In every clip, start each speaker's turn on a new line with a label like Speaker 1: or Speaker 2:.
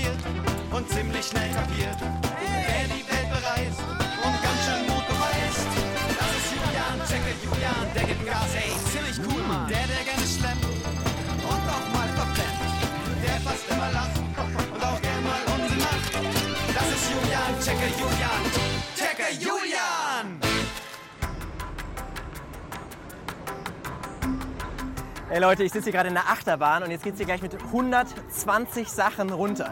Speaker 1: probiert und ziemlich schnell kapiert, wer die Welt bereist und ganz schön Mut beweist. Das ist Julian, checke Julian, der gibt Gas, ey, ziemlich cool, Mann. Der gerne schlemmt und auch mal verpennt, der fast immer lacht und auch gern mal Unsinn macht. Das ist Julian, checke Julian, checke Julian!
Speaker 2: Hey Leute, ich sitze hier gerade in der Achterbahn und jetzt geht es hier gleich mit 120 Sachen runter.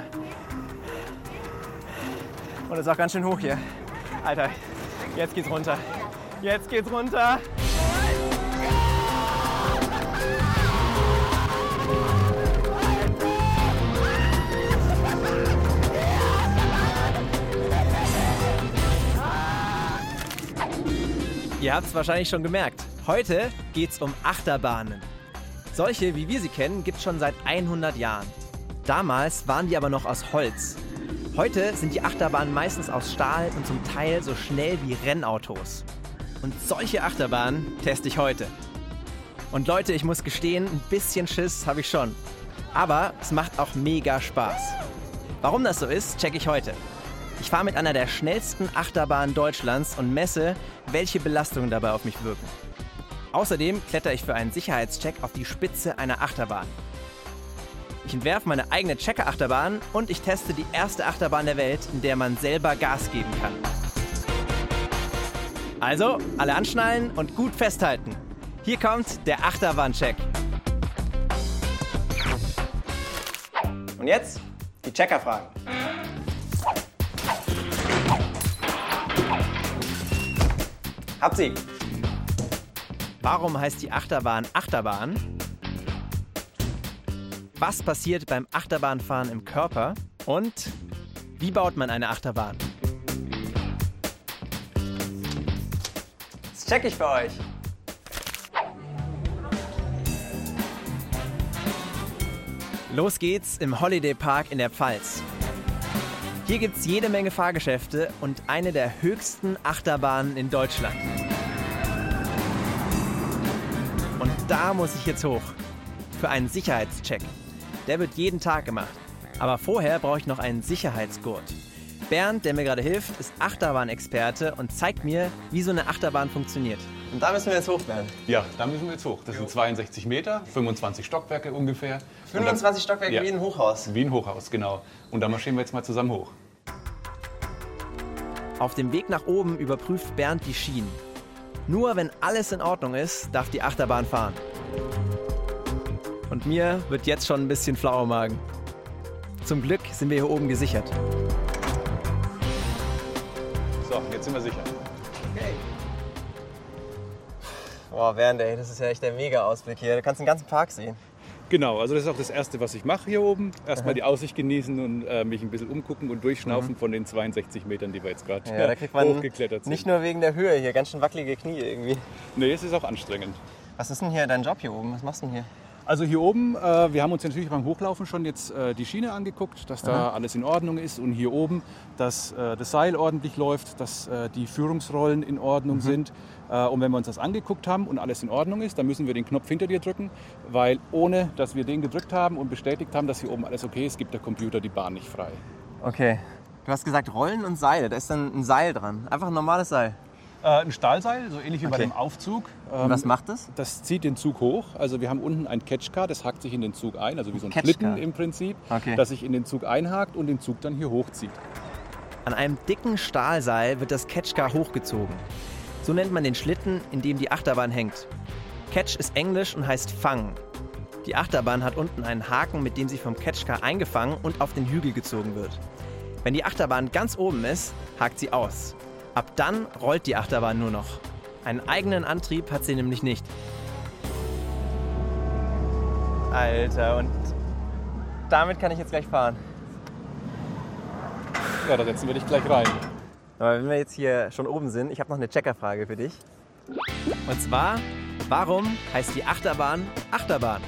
Speaker 2: Und es ist auch ganz schön hoch hier. Alter, jetzt geht's runter. Jetzt geht's runter. Ihr habt es wahrscheinlich schon gemerkt. Heute geht's um Achterbahnen. Solche, wie wir sie kennen, gibt es schon seit 100 Jahren. Damals waren die aber noch aus Holz. Heute sind die Achterbahnen meistens aus Stahl und zum Teil so schnell wie Rennautos. Und solche Achterbahnen teste ich heute. Und Leute, ich muss gestehen, ein bisschen Schiss habe ich schon. Aber es macht auch mega Spaß. Warum das so ist, checke ich heute. Ich fahre mit einer der schnellsten Achterbahnen Deutschlands und messe, welche Belastungen dabei auf mich wirken. Außerdem klettere ich für einen Sicherheitscheck auf die Spitze einer Achterbahn. Ich entwerfe meine eigene Checker-Achterbahn und ich teste die erste Achterbahn der Welt, in der man selber Gas geben kann. Also, alle anschnallen und gut festhalten. Hier kommt der Achterbahncheck. Und jetzt die Checkerfragen. Habt sie! Warum heißt die Achterbahn Achterbahn? Was passiert beim Achterbahnfahren im Körper? Und wie baut man eine Achterbahn? Das check ich für euch. Los geht's im Holiday Park in der Pfalz. Hier gibt's jede Menge Fahrgeschäfte und eine der höchsten Achterbahnen in Deutschland. Und da muss ich jetzt hoch. Für einen Sicherheitscheck. Der wird jeden Tag gemacht. Aber vorher brauche ich noch einen Sicherheitsgurt. Bernd, der mir gerade hilft, ist Achterbahnexperte und zeigt mir, wie so eine Achterbahn funktioniert. Und da müssen wir jetzt hoch, Bernd.
Speaker 3: Ja, da müssen wir jetzt hoch. Das sind 62 Meter, 25 Stockwerke ungefähr.
Speaker 2: 25 Stockwerke
Speaker 3: ja,
Speaker 2: wie ein Hochhaus.
Speaker 3: Wie ein Hochhaus, genau. Und da marschieren wir jetzt mal zusammen hoch.
Speaker 2: Auf dem Weg nach oben überprüft Bernd die Schienen. Nur wenn alles in Ordnung ist, darf die Achterbahn fahren. Und mir wird jetzt schon ein bisschen flau im Magen. Zum Glück sind wir hier oben gesichert.
Speaker 3: So, jetzt sind wir sicher.
Speaker 2: Okay. Boah, Bernd, ey, das ist ja echt der Mega-Ausblick hier. Du kannst den ganzen Park sehen.
Speaker 3: Genau, also das ist auch das Erste, was ich mache hier oben. Erstmal die Aussicht genießen und mich ein bisschen umgucken und durchschnaufen von den 62 Metern, die wir jetzt gerade
Speaker 2: da kriegt man
Speaker 3: hochgeklettert sind.
Speaker 2: Nicht nur wegen der Höhe hier, ganz schön wackelige Knie irgendwie.
Speaker 3: Nee, es ist auch anstrengend.
Speaker 2: Was ist denn hier dein Job hier oben? Was machst du denn hier?
Speaker 3: Also hier oben, wir haben uns natürlich beim Hochlaufen schon jetzt die Schiene angeguckt, dass da alles in Ordnung ist. Und hier oben, dass das Seil ordentlich läuft, dass die Führungsrollen in Ordnung sind. Und wenn wir uns das angeguckt haben und alles in Ordnung ist, dann müssen wir den Knopf hinter dir drücken, weil ohne, dass wir den gedrückt haben und bestätigt haben, dass hier oben alles okay ist, gibt der Computer die Bahn nicht frei.
Speaker 2: Okay. Du hast gesagt Rollen und Seile, da ist dann ein Seil dran. Einfach ein normales Seil.
Speaker 3: Ein Stahlseil, so ähnlich wie bei dem Aufzug.
Speaker 2: Und was macht das?
Speaker 3: Das zieht den Zug hoch. Also wir haben unten ein Catchcar, das hakt sich in den Zug ein, also wie so ein
Speaker 2: Catchcar.
Speaker 3: Schlitten im Prinzip, das sich in den Zug einhakt und den Zug dann hier hochzieht.
Speaker 2: An einem dicken Stahlseil wird das Catchcar hochgezogen. So nennt man den Schlitten, in dem die Achterbahn hängt. Catch ist Englisch und heißt fangen. Die Achterbahn hat unten einen Haken, mit dem sie vom Catchcar eingefangen und auf den Hügel gezogen wird. Wenn die Achterbahn ganz oben ist, hakt sie aus. Ab dann rollt die Achterbahn nur noch. Einen eigenen Antrieb hat sie nämlich nicht. Alter, und damit kann ich jetzt gleich fahren.
Speaker 3: Ja, da setzen wir dich gleich rein.
Speaker 2: Aber wenn wir jetzt hier schon oben sind, ich habe noch eine Checkerfrage für dich. Und zwar, warum heißt die Achterbahn Achterbahn?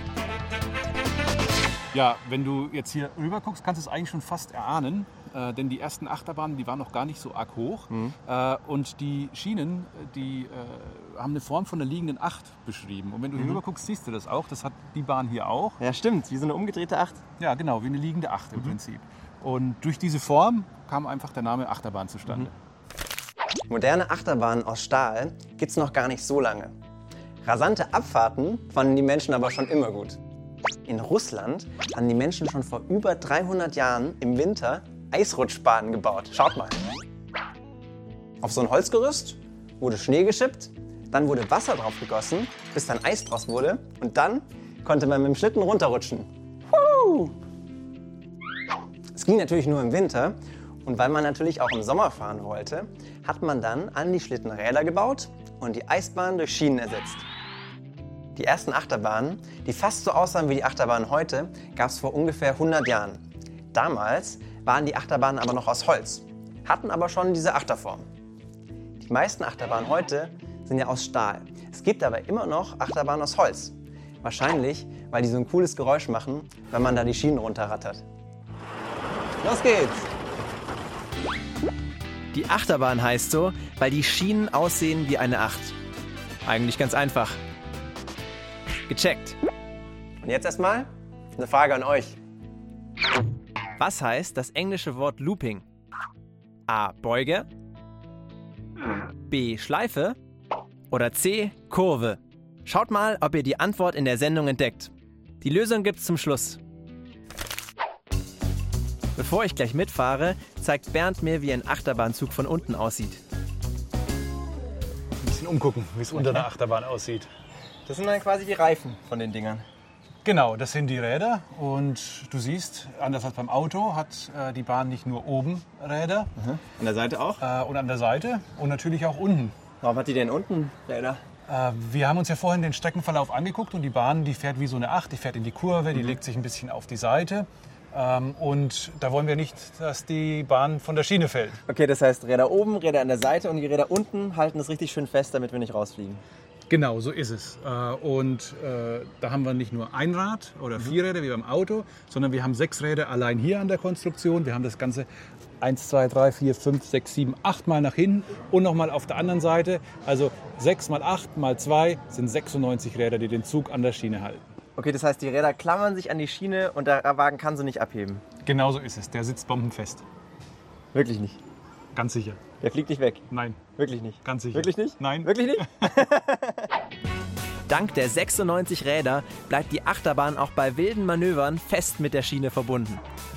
Speaker 3: Ja, wenn du jetzt hier rüber guckst, kannst du es eigentlich schon fast erahnen. Denn die ersten Achterbahnen, die waren noch gar nicht so arg hoch. Und die Schienen, die haben eine Form von einer liegenden Acht beschrieben. Und wenn du hier rüber guckst, siehst du das auch. Das hat die Bahn hier auch.
Speaker 2: Ja, stimmt. Wie so eine umgedrehte Acht.
Speaker 3: Ja, genau, wie eine liegende Acht im Prinzip. Und durch diese Form kam einfach der Name Achterbahn zustande.
Speaker 2: Moderne Achterbahnen aus Stahl gibt's noch gar nicht so lange. Rasante Abfahrten fanden die Menschen aber schon immer gut. In Russland haben die Menschen schon vor über 300 Jahren im Winter Eisrutschbahnen gebaut. Schaut mal. Auf so ein Holzgerüst wurde Schnee geschippt, dann wurde Wasser drauf gegossen, bis dann Eis draus wurde und dann konnte man mit dem Schlitten runterrutschen. Es ging natürlich nur im Winter und weil man natürlich auch im Sommer fahren wollte, hat man dann an die Schlitten Räder gebaut und die Eisbahn durch Schienen ersetzt. Die ersten Achterbahnen, die fast so aussahen wie die Achterbahnen heute, gab es vor ungefähr 100 Jahren. Damals waren die Achterbahnen aber noch aus Holz, hatten aber schon diese Achterform. Die meisten Achterbahnen heute sind ja aus Stahl. Es gibt aber immer noch Achterbahnen aus Holz. Wahrscheinlich, weil die so ein cooles Geräusch machen, wenn man da die Schienen runterrattert. Los geht's! Die Achterbahn heißt so, weil die Schienen aussehen wie eine Acht. Eigentlich ganz einfach. Gecheckt. Und jetzt erstmal eine Frage an euch. Was heißt das englische Wort Looping? A. Beuge, B. Schleife oder C. Kurve? Schaut mal, ob ihr die Antwort in der Sendung entdeckt. Die Lösung gibt's zum Schluss. Bevor ich gleich mitfahre, zeigt Bernd mir, wie ein Achterbahnzug von unten aussieht.
Speaker 3: Ein bisschen umgucken, wie es unter der Achterbahn aussieht.
Speaker 2: Das sind dann quasi die Reifen von den Dingern.
Speaker 3: Genau, das sind die Räder und du siehst, anders als beim Auto hat die Bahn nicht nur oben Räder.
Speaker 2: An der Seite auch?
Speaker 3: Und an der Seite und natürlich auch unten.
Speaker 2: Warum hat die denn unten Räder?
Speaker 3: Wir haben uns ja vorhin den Streckenverlauf angeguckt und die Bahn, die fährt wie so eine Acht, die fährt in die Kurve, die legt sich ein bisschen auf die Seite. Und da wollen wir nicht, dass die Bahn von der Schiene fällt.
Speaker 2: Okay, das heißt Räder oben, Räder an der Seite und die Räder unten halten es richtig schön fest, damit wir nicht rausfliegen.
Speaker 3: Genau, so ist es. Und da haben wir nicht nur ein Rad oder 4 Räder wie beim Auto, sondern wir haben 6 Räder allein hier an der Konstruktion. Wir haben das Ganze 1, 2, 3, 4, 5, 6, 7, 8 Mal nach hinten und nochmal auf der anderen Seite. Also 6 mal 8 mal 2 sind 96 Räder, die den Zug an der Schiene halten.
Speaker 2: Okay, das heißt, die Räder klammern sich an die Schiene und der Wagen kann sie nicht abheben.
Speaker 3: Genau so ist es. Der sitzt bombenfest.
Speaker 2: Wirklich nicht?
Speaker 3: Ganz sicher.
Speaker 2: Der fliegt nicht weg?
Speaker 3: Nein.
Speaker 2: Wirklich nicht?
Speaker 3: Ganz sicher.
Speaker 2: Wirklich nicht?
Speaker 3: Nein.
Speaker 2: Wirklich nicht? Dank der 96 Räder bleibt die Achterbahn auch bei wilden Manövern fest mit der Schiene verbunden.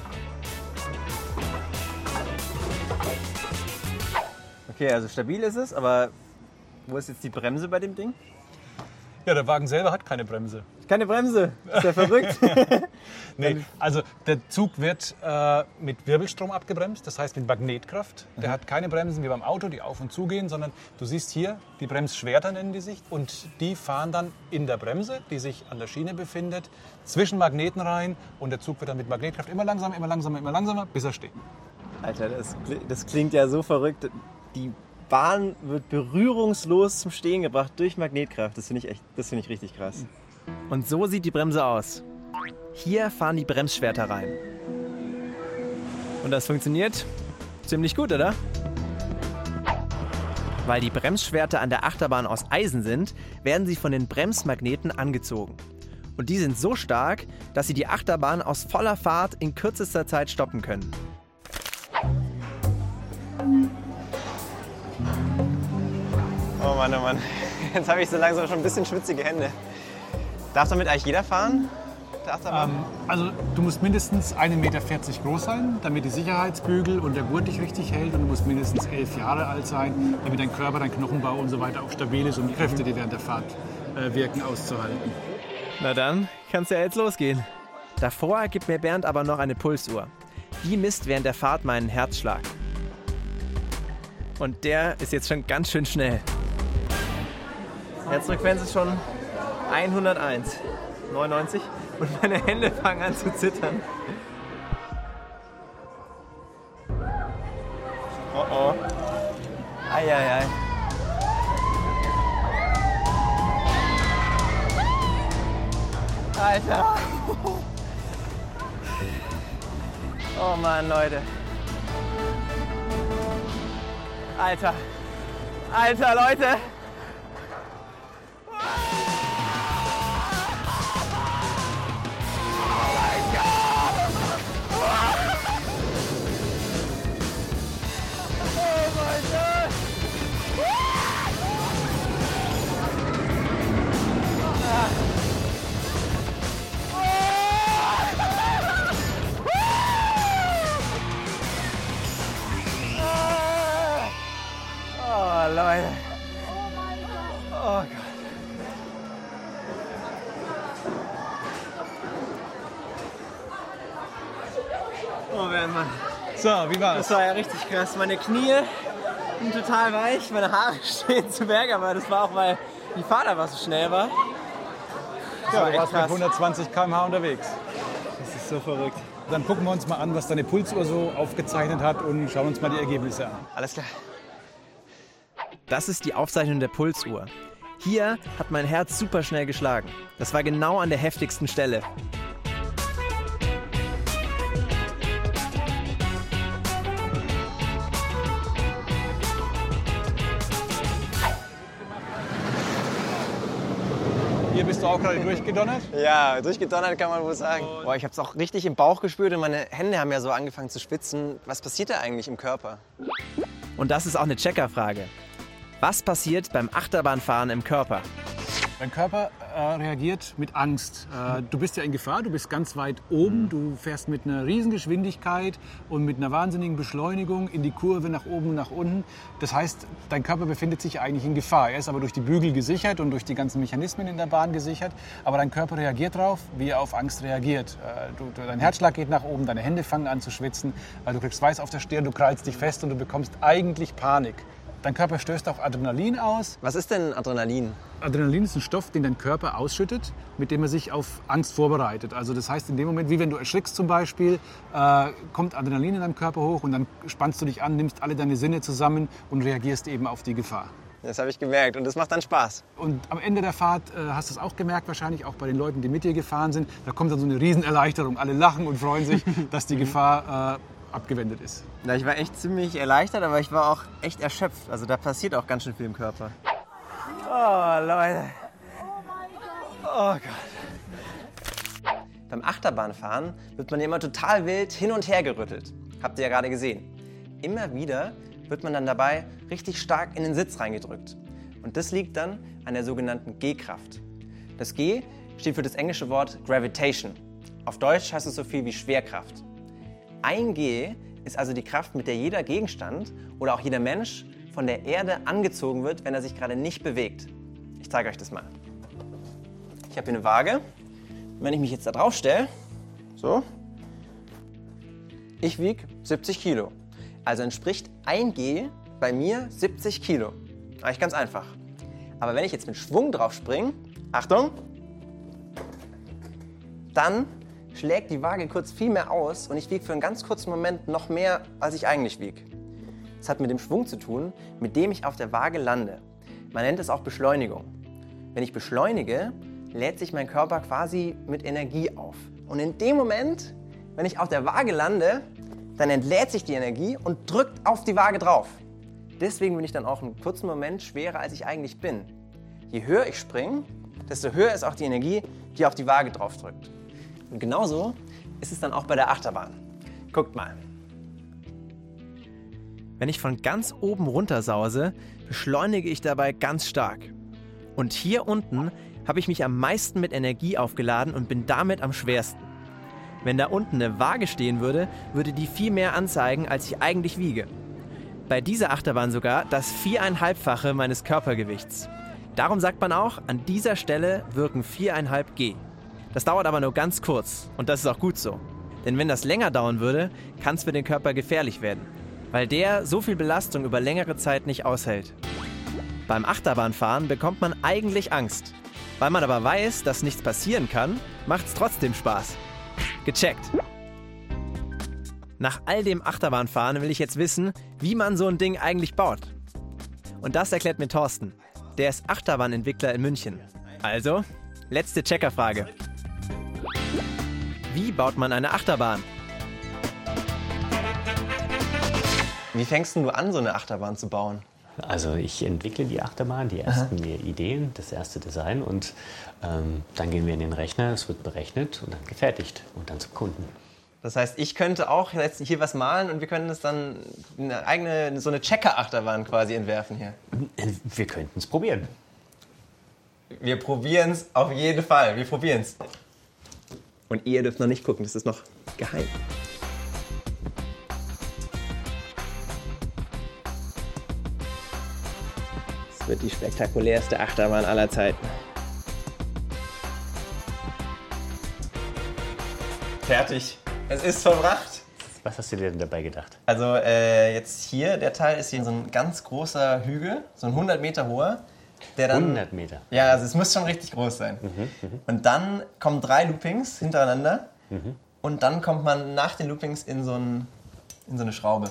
Speaker 2: Okay, also stabil ist es, aber wo ist jetzt die Bremse bei dem Ding?
Speaker 3: Ja, der Wagen selber hat keine Bremse.
Speaker 2: Keine Bremse? Ist der verrückt?
Speaker 3: Nee, also der Zug wird mit Wirbelstrom abgebremst, das heißt mit Magnetkraft. Der hat keine Bremsen wie beim Auto, die auf und zu gehen, sondern du siehst hier, die Bremsschwerter nennen die sich und die fahren dann in der Bremse, die sich an der Schiene befindet, zwischen Magneten rein und der Zug wird dann mit Magnetkraft immer langsamer, immer langsamer, immer langsamer, bis er steht.
Speaker 2: Alter, das klingt ja so verrückt. Die Bahn wird berührungslos zum Stehen gebracht durch Magnetkraft. Das finde ich richtig krass. Und so sieht die Bremse aus. Hier fahren die Bremsschwerter rein. Und das funktioniert ziemlich gut, oder? Weil die Bremsschwerter an der Achterbahn aus Eisen sind, werden sie von den Bremsmagneten angezogen. Und die sind so stark, dass sie die Achterbahn aus voller Fahrt in kürzester Zeit stoppen können. Oh Mann, oh Mann. Jetzt habe ich so langsam schon ein bisschen schwitzige Hände. Darf damit eigentlich jeder fahren?
Speaker 3: Also du musst mindestens 1,40 Meter groß sein, damit die Sicherheitsbügel und der Gurt dich richtig hält. Und du musst mindestens 11 Jahre alt sein, damit dein Körper, dein Knochenbau und so weiter auch stabil ist, um die Kräfte, die während der Fahrt wirken, auszuhalten.
Speaker 2: Na dann kann's ja jetzt losgehen. Davor gibt mir Bernd aber noch eine Pulsuhr. Die misst während der Fahrt meinen Herzschlag. Und der ist jetzt schon ganz schön schnell. Herzfrequenz ist schon 101, 99 und meine Hände fangen an zu zittern. Oh oh. Eieiei. Alter. Oh Mann, Leute. Alter. Alter, Leute. Leute. Oh Gott. Oh Mann.
Speaker 3: So, wie war's?
Speaker 2: Das war ja richtig krass. Meine Knie sind total weich, meine Haare stehen zu Berge, aber das war auch, weil die Fahrt einfach so schnell war.
Speaker 3: Ja, du warst mit 120 km/h unterwegs.
Speaker 2: Das ist so verrückt.
Speaker 3: Dann gucken wir uns mal an, was deine Pulsuhr so aufgezeichnet hat und schauen uns mal die Ergebnisse an.
Speaker 2: Alles klar. Das ist die Aufzeichnung der Pulsuhr. Hier hat mein Herz super schnell geschlagen. Das war genau an der heftigsten Stelle.
Speaker 3: Hier bist du auch gerade durchgedonnert?
Speaker 2: Ja, durchgedonnert kann man wohl sagen. Boah, ich habe es auch richtig im Bauch gespürt und meine Hände haben ja so angefangen zu schwitzen. Was passiert da eigentlich im Körper? Und das ist auch eine Checkerfrage. Was passiert beim Achterbahnfahren im Körper?
Speaker 3: Dein Körper reagiert mit Angst. Du bist ja in Gefahr, du bist ganz weit oben, du fährst mit einer Riesengeschwindigkeit und mit einer wahnsinnigen Beschleunigung in die Kurve nach oben und nach unten. Das heißt, dein Körper befindet sich eigentlich in Gefahr. Er ist aber durch die Bügel gesichert und durch die ganzen Mechanismen in der Bahn gesichert. Aber dein Körper reagiert darauf, wie er auf Angst reagiert. Dein Herzschlag geht nach oben, deine Hände fangen an zu schwitzen, du kriegst Schweiß auf der Stirn, du krallst dich fest und du bekommst eigentlich Panik. Dein Körper stößt auch Adrenalin aus.
Speaker 2: Was ist denn Adrenalin?
Speaker 3: Adrenalin ist ein Stoff, den dein Körper ausschüttet, mit dem er sich auf Angst vorbereitet. Also das heißt, in dem Moment, wie wenn du erschrickst zum Beispiel, kommt Adrenalin in deinem Körper hoch und dann spannst du dich an, nimmst alle deine Sinne zusammen und reagierst eben auf die Gefahr.
Speaker 2: Das habe ich gemerkt und das macht dann Spaß.
Speaker 3: Und am Ende der Fahrt hast du es auch gemerkt, wahrscheinlich auch bei den Leuten, die mit dir gefahren sind, da kommt dann so eine Riesenerleichterung. Alle lachen und freuen sich, dass die Gefahr abgewendet ist.
Speaker 2: Ja, ich war echt ziemlich erleichtert, aber ich war auch echt erschöpft. Also da passiert auch ganz schön viel im Körper. Oh, Leute. Oh Gott. Beim Achterbahnfahren wird man immer total wild hin und her gerüttelt. Habt ihr ja gerade gesehen. Immer wieder wird man dann dabei richtig stark in den Sitz reingedrückt. Und das liegt dann an der sogenannten G-Kraft. Das G steht für das englische Wort Gravitation. Auf Deutsch heißt es so viel wie Schwerkraft. 1G ist also die Kraft, mit der jeder Gegenstand oder auch jeder Mensch von der Erde angezogen wird, wenn er sich gerade nicht bewegt. Ich zeige euch das mal. Ich habe hier eine Waage. Wenn ich mich jetzt da drauf stelle, so, ich wiege 70 Kilo. Also entspricht 1G bei mir 70 Kilo. Eigentlich ganz einfach. Aber wenn ich jetzt mit Schwung drauf springe, Achtung, dann schlägt die Waage kurz viel mehr aus und ich wiege für einen ganz kurzen Moment noch mehr, als ich eigentlich wiege. Das hat mit dem Schwung zu tun, mit dem ich auf der Waage lande. Man nennt es auch Beschleunigung. Wenn ich beschleunige, lädt sich mein Körper quasi mit Energie auf. Und in dem Moment, wenn ich auf der Waage lande, dann entlädt sich die Energie und drückt auf die Waage drauf. Deswegen bin ich dann auch einen kurzen Moment schwerer, als ich eigentlich bin. Je höher ich springe, desto höher ist auch die Energie, die auf die Waage drauf drückt. Und genauso ist es dann auch bei der Achterbahn. Guckt mal. Wenn ich von ganz oben runter sause, beschleunige ich dabei ganz stark. Und hier unten habe ich mich am meisten mit Energie aufgeladen und bin damit am schwersten. Wenn da unten eine Waage stehen würde, würde die viel mehr anzeigen, als ich eigentlich wiege. Bei dieser Achterbahn sogar das 4,5-fache meines Körpergewichts. Darum sagt man auch, an dieser Stelle wirken 4,5 G. Das dauert aber nur ganz kurz und das ist auch gut so. Denn wenn das länger dauern würde, kann es für den Körper gefährlich werden, weil der so viel Belastung über längere Zeit nicht aushält. Beim Achterbahnfahren bekommt man eigentlich Angst. Weil man aber weiß, dass nichts passieren kann, macht es trotzdem Spaß. Gecheckt. Nach all dem Achterbahnfahren will ich jetzt wissen, wie man so ein Ding eigentlich baut. Und das erklärt mir Thorsten. Der ist Achterbahnentwickler in München. Also, letzte Checkerfrage. Wie baut man eine Achterbahn? Wie fängst du an, so eine Achterbahn zu bauen?
Speaker 4: Also ich entwickle die Achterbahn, die ersten Ideen, das erste Design und dann gehen wir in den Rechner, es wird berechnet und dann gefertigt und dann zum Kunden.
Speaker 2: Das heißt, ich könnte auch jetzt hier was malen und wir können das dann eine eigene, so eine Checker-Achterbahn quasi entwerfen hier.
Speaker 4: Wir könnten es probieren.
Speaker 2: Wir probieren es auf jeden Fall. Wir probieren es. Und ihr dürft noch nicht gucken, das ist noch geheim. Das wird die spektakulärste Achterbahn aller Zeiten. Fertig. Es ist vollbracht.
Speaker 4: Was hast du dir denn dabei gedacht?
Speaker 2: Also jetzt hier, der Teil ist hier so ein ganz großer Hügel, so ein 100 Meter hoher. Der dann,
Speaker 4: 100 Meter?
Speaker 2: Ja, also es muss schon richtig groß sein. Und dann kommen 3 Loopings hintereinander und dann kommt man nach den Loopings in so eine Schraube.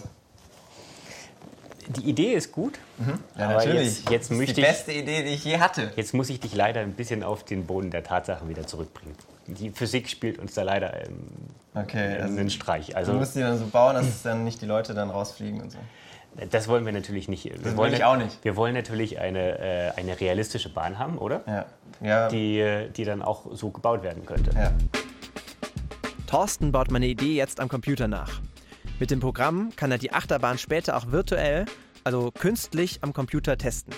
Speaker 4: Die Idee ist gut,
Speaker 2: Ja,
Speaker 4: aber
Speaker 2: natürlich.
Speaker 4: jetzt
Speaker 2: das ist die beste Idee, die ich je hatte.
Speaker 4: Jetzt muss ich dich leider ein bisschen auf den Boden der Tatsachen wieder zurückbringen. Die Physik spielt uns da leider
Speaker 2: Okay, also
Speaker 4: einen Streich.
Speaker 2: du
Speaker 4: Also
Speaker 2: musst die dann so bauen, dass dann nicht die Leute dann rausfliegen und so.
Speaker 4: das wollen wir natürlich nicht.
Speaker 2: Das will ich auch nicht.
Speaker 4: Wir wollen natürlich eine realistische Bahn haben, oder?
Speaker 2: Ja.
Speaker 4: Die dann auch so gebaut werden könnte.
Speaker 2: Ja. Thorsten baut meine Idee jetzt am Computer nach. Mit dem Programm kann er die Achterbahn später auch virtuell, also künstlich am Computer testen.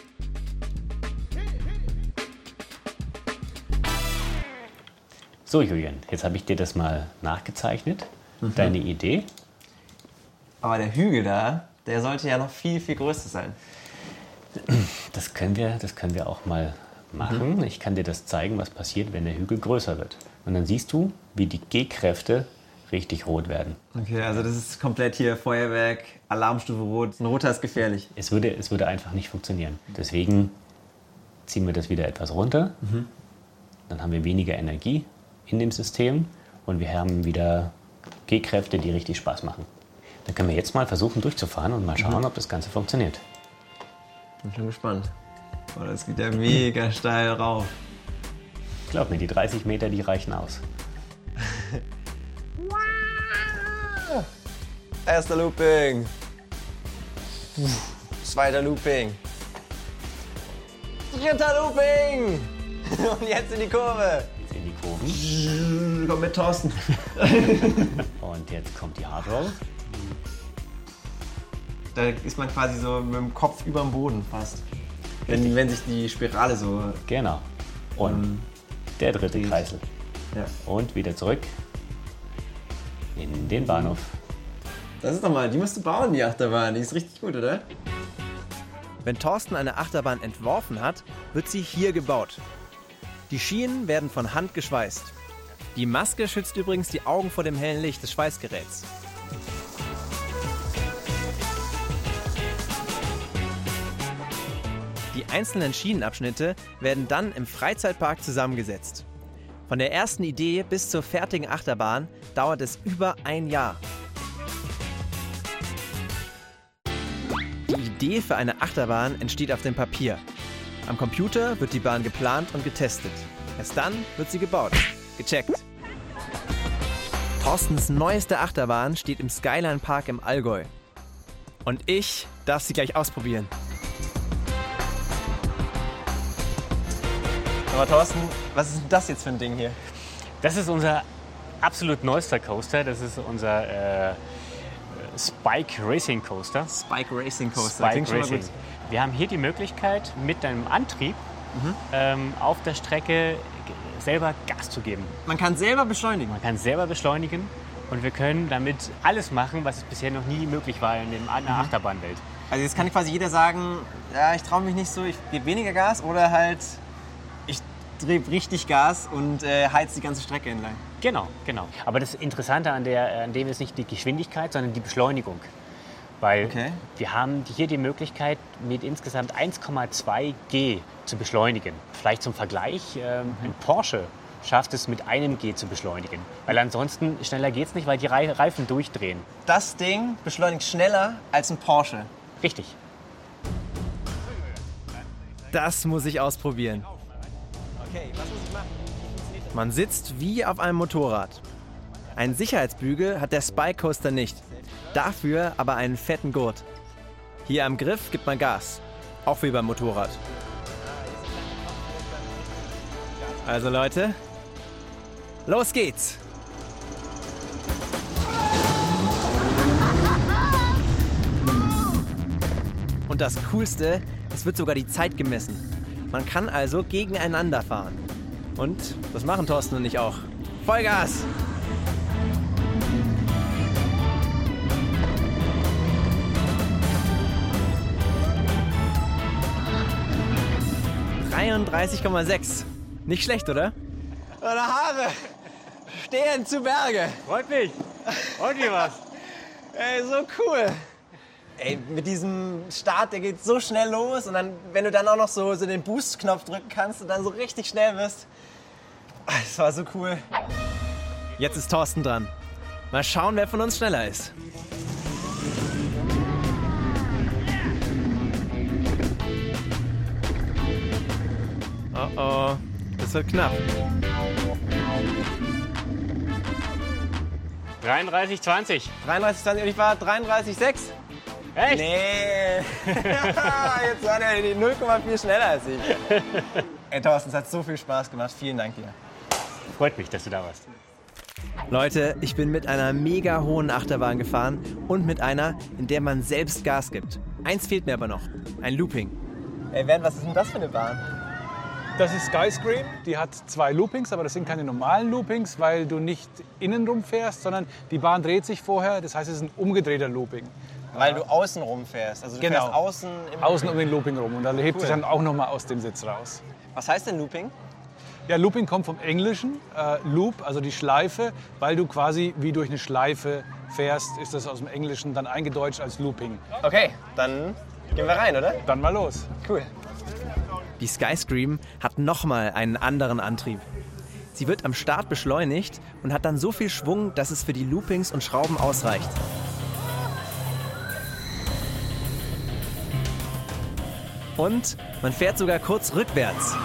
Speaker 4: So, Julian, jetzt habe ich dir das mal nachgezeichnet, deine Idee.
Speaker 2: Aber der Hügel da, der sollte ja noch viel, viel größer sein.
Speaker 4: Das können wir auch mal machen. Ich kann dir das zeigen, was passiert, wenn der Hügel größer wird. Und dann siehst du, wie die G-Kräfte richtig rot werden.
Speaker 2: Okay, also das ist komplett hier Feuerwerk, Alarmstufe rot. Ein roter ist gefährlich.
Speaker 4: Es würde einfach nicht funktionieren. Deswegen ziehen wir das wieder etwas runter. Dann haben wir weniger Energie in dem System und wir haben wieder G-Kräfte, die richtig Spaß machen. Dann können wir jetzt mal versuchen durchzufahren und mal schauen, ob das Ganze funktioniert.
Speaker 2: Bin schon gespannt. Oh, das geht ja mega steil rauf.
Speaker 4: Glaub mir, die 30 Meter, die reichen aus.
Speaker 2: Erster Looping. Zweiter Looping. Dritter Looping. Und jetzt in die Kurve.
Speaker 4: Jetzt in die Kurven.
Speaker 2: Komm mit Thorsten.
Speaker 4: Und jetzt kommt die Hard Roll.
Speaker 2: Da ist man quasi so mit dem Kopf über dem Boden fast. Wenn sich die Spirale so...
Speaker 4: Genau. Und der dritte Kreisel.
Speaker 2: Ja.
Speaker 4: Und wieder zurück in den Bahnhof.
Speaker 2: Das ist doch mal, die musst du bauen, die Achterbahn. Die ist richtig gut, oder? Wenn Thorsten eine Achterbahn entworfen hat, wird sie hier gebaut. Die Schienen werden von Hand geschweißt. Die Maske schützt übrigens die Augen vor dem hellen Licht des Schweißgeräts. Die einzelnen Schienenabschnitte werden dann im Freizeitpark zusammengesetzt. Von der ersten Idee bis zur fertigen Achterbahn dauert es über ein Jahr. Die Idee für eine Achterbahn entsteht auf dem Papier. Am Computer wird die Bahn geplant und getestet. Erst dann wird sie gebaut, gecheckt. Thorstens neueste Achterbahn steht im Skyline Park im Allgäu. Und ich darf sie gleich ausprobieren. Aber Thorsten, was ist denn das jetzt für ein Ding hier?
Speaker 4: Das ist unser absolut neuester Coaster. Das ist unser Spike Racing Coaster.
Speaker 2: Spike Racing Coaster.
Speaker 4: Spike Racing. Wir haben hier die Möglichkeit, mit deinem Antrieb auf der Strecke selber Gas zu geben.
Speaker 2: Man kann selber beschleunigen.
Speaker 4: Man kann selber beschleunigen und wir können damit alles machen, was bisher noch nie möglich war in der Achterbahnwelt.
Speaker 2: Also jetzt kann quasi jeder sagen, ja, ich traue mich nicht so, ich gebe weniger Gas oder halt ich drehe richtig Gas und heiz die ganze Strecke entlang.
Speaker 4: Genau. Aber das Interessante an dem ist nicht die Geschwindigkeit, sondern die Beschleunigung. Weil wir haben hier die Möglichkeit, mit insgesamt 1,2 G zu beschleunigen. Vielleicht zum Vergleich, ein Porsche schafft es mit einem G zu beschleunigen. Weil ansonsten schneller geht es nicht, weil die Reifen durchdrehen.
Speaker 2: Das Ding beschleunigt schneller als ein Porsche.
Speaker 4: Richtig.
Speaker 2: Das muss ich ausprobieren. Okay, was muss ich machen? Man sitzt wie auf einem Motorrad. Einen Sicherheitsbügel hat der Spike Coaster nicht. Dafür aber einen fetten Gurt. Hier am Griff gibt man Gas. Auch wie beim Motorrad. Also Leute, los geht's! Und das Coolste, es wird sogar die Zeit gemessen. Man kann also gegeneinander fahren. Und das machen Thorsten und ich auch. Vollgas! 33,6. Nicht schlecht, oder?
Speaker 5: Meine Haare stehen zu Berge.
Speaker 4: Freut mich. Und wie was?
Speaker 5: Ey, so cool. Ey, mit diesem Start, der geht so schnell los. Und dann, wenn du dann auch noch so den Boost-Knopf drücken kannst und dann so richtig schnell bist. Das war so cool.
Speaker 2: Jetzt ist Thorsten dran. Mal schauen, wer von uns schneller ist. Oh oh, das wird knapp.
Speaker 4: 33,20.
Speaker 5: 33,20 und ich war 33,6.
Speaker 4: Echt?
Speaker 5: Nee. Jetzt war der 0,4 schneller als ich. Ey, Thorsten, es hat so viel Spaß gemacht. Vielen Dank dir.
Speaker 4: Freut mich, dass du da warst.
Speaker 2: Leute, ich bin mit einer mega hohen Achterbahn gefahren und mit einer, in der man selbst Gas gibt. Eins fehlt mir aber noch, ein Looping.
Speaker 5: Ey, Bernd, was ist denn das für eine Bahn?
Speaker 3: Das ist Skyscream. Die hat 2 Loopings, aber das sind keine normalen Loopings, weil du nicht innen rumfährst, sondern die Bahn dreht sich vorher. Das heißt, es ist ein umgedrehter Looping.
Speaker 5: Weil du außen rumfährst. Also du
Speaker 3: Genau.
Speaker 5: fährst außen im
Speaker 3: Außen um den Looping rum. Und da hebt sich
Speaker 5: Cool.
Speaker 3: dann auch noch mal aus dem Sitz raus.
Speaker 5: Was heißt denn Looping?
Speaker 3: Ja, Looping kommt vom Englischen. Loop, also die Schleife. Weil du quasi wie durch eine Schleife fährst, ist das aus dem Englischen dann eingedeutscht als Looping.
Speaker 5: Okay, dann gehen wir rein, oder?
Speaker 3: Dann mal los.
Speaker 5: Cool.
Speaker 2: Die Skyscream hat nochmal einen anderen Antrieb. Sie wird am Start beschleunigt und hat dann so viel Schwung, dass es für die Loopings und Schrauben ausreicht. Und man fährt sogar kurz rückwärts.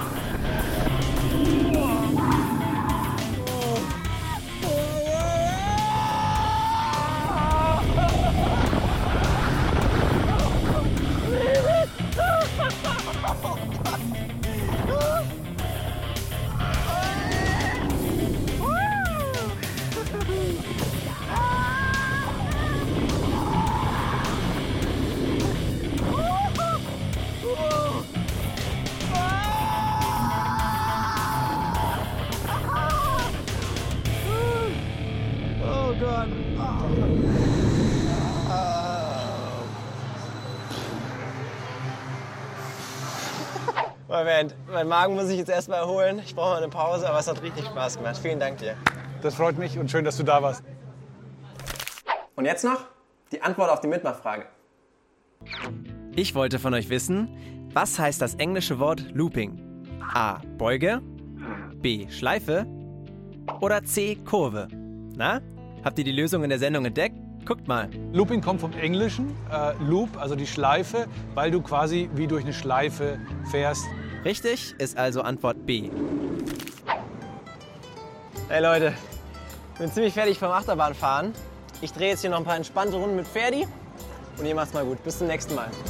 Speaker 5: Moment, mein Magen muss ich jetzt erstmal erholen. Ich brauche mal eine Pause, aber es hat richtig Spaß gemacht. Vielen Dank dir.
Speaker 3: Das freut mich und schön, dass du da warst.
Speaker 5: Und jetzt noch die Antwort auf die Mitmachfrage.
Speaker 2: Ich wollte von euch wissen, was heißt das englische Wort Looping? A. Beuge, B. Schleife oder C. Kurve? Na, habt ihr die Lösung in der Sendung entdeckt? Guckt mal.
Speaker 3: Looping kommt vom Englischen. Loop, also die Schleife, weil du quasi wie durch eine Schleife fährst.
Speaker 2: Richtig ist also Antwort B.
Speaker 5: Hey Leute, ich bin ziemlich fertig vom Achterbahnfahren. Ich drehe jetzt hier noch ein paar entspannte Runden mit Ferdi. Und ihr macht's mal gut. Bis zum nächsten Mal.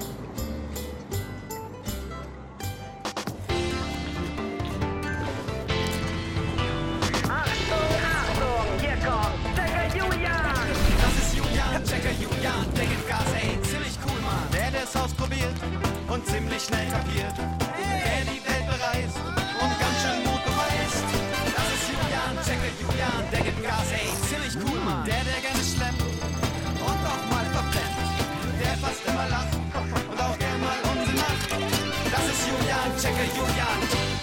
Speaker 1: Das ist Julian, Checker Julian, der gibt Gas, ey, ziemlich cool, Mann. Der es ausprobiert und ziemlich schnell kapiert. Der die Welt bereist und ganz schön Mut beweist. Das ist Julian, Checker Julian, der gibt Gas, ey, ziemlich cool, Mann. Der gerne schlemmt und auch mal verbrennt. Der fast immer lacht und auch gern mal Unsinn macht. Das ist Julian, Checker Julian.